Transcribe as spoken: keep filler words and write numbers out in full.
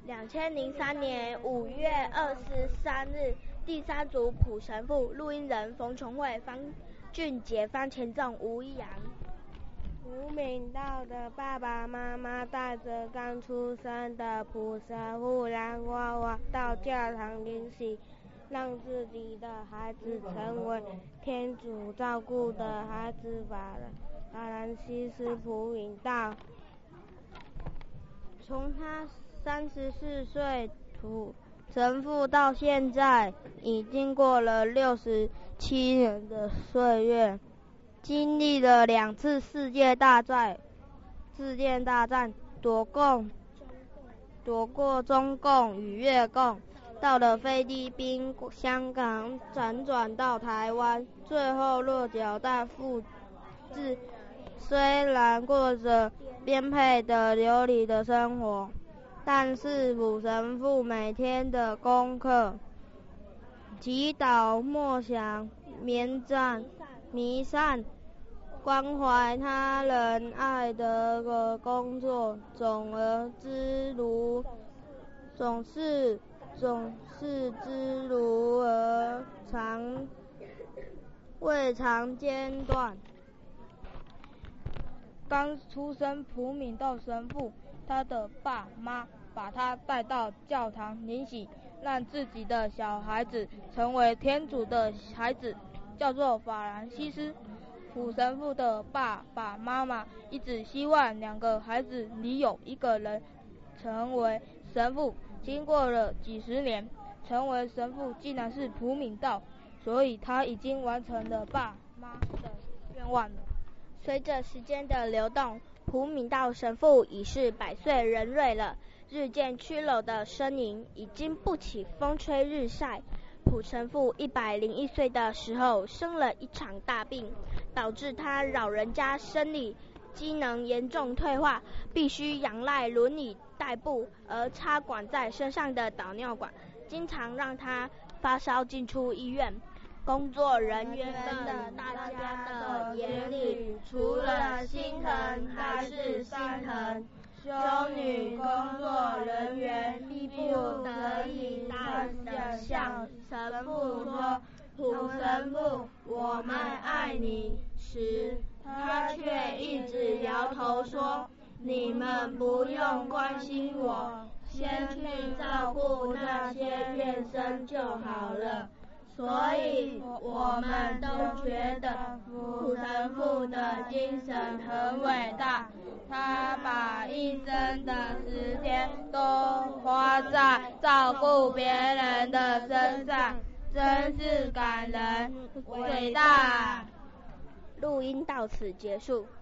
两千零三年五月二十三日，第三组普神父，录音人冯琼慧、方俊杰、方前仲、吴一阳。 普敏道的爸爸妈妈带着刚出生的普神父洋娃娃到教堂领洗，让自己的孩子成为天主照顾的孩子。法法兰西斯普敏道从他三十四岁普神父到现在，已经过了六十七年的岁月，经历了两次世界大战，世界大战躲共躲过中共与越共，到了菲律宾、香港，辗转到台湾，最后落脚在复制。虽然过着颠沛的流离的生活，但是普神父每天的功课、祈祷、默想、冥想、弥散、关怀他人、爱德的工作，总而之如总是总是之如而常未尝间断。刚出生普敏道神父，他的爸妈把他带到教堂领洗，让自己的小孩子成为天主的孩子，叫做法兰西斯。普神父的爸爸妈妈一直希望两个孩子里有一个人成为神父，经过了几十年，成为神父竟然是普敏道，所以他已经完成了爸妈的愿望了。 随着时间的流动，普敏道神父已是百岁人瑞了，日渐屈柔的身影已经不起风吹日晒。普神父一百零一岁的时候生了一场大病，导致他老人家生理机能严重退化，必须仰赖轮椅代步，而插管在身上的导尿管经常让他发烧进出医院。工作人员的大家的眼里，除了心疼还是心疼。修女工作人员必不得已地向神父说：“普神父，我们爱你。”时，他却一直摇头说：“你们不用关心我，先去照顾那些院生就好了。”所以我们都觉得普神父的精神很伟大，他把一生的时间都花在照顾别人的身上，真是感人伟大。录音到此结束。